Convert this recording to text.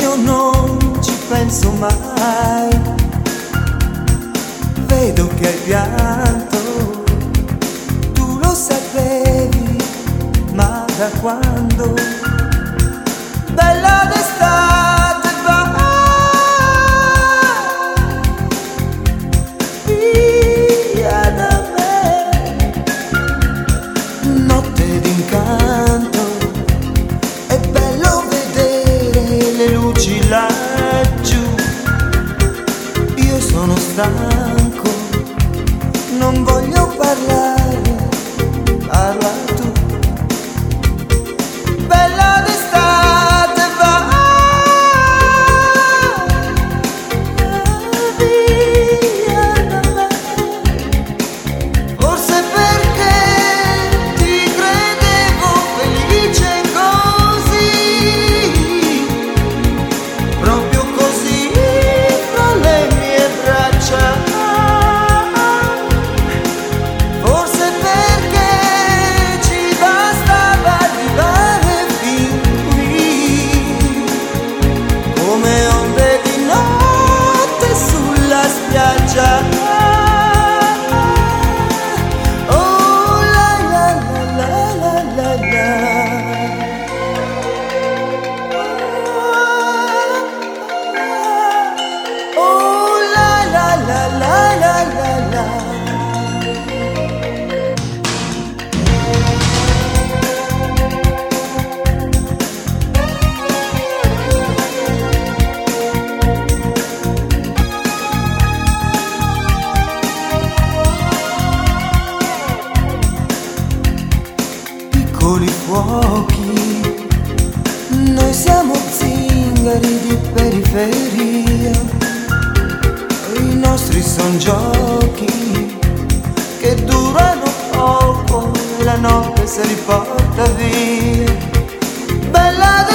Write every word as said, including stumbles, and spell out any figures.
io non ci penso mai. Vedo che hai pianto, tu lo sapevi, ma da quando? Bella d'estate va via da me, notte d'incanto, è bello vedere le luci laggiù. Io sono stanco, non voglio parlare, parla tu. Bella d'estate va via da me, forse perché ti credevo felice così, proprio così fra le mie braccia. Oh la la la la la la, oh la la la la la la la. Piccoli fuochi, noi siamo zingari di periferia, i nostri son giochi che durano poco e la notte se li porta via. Bella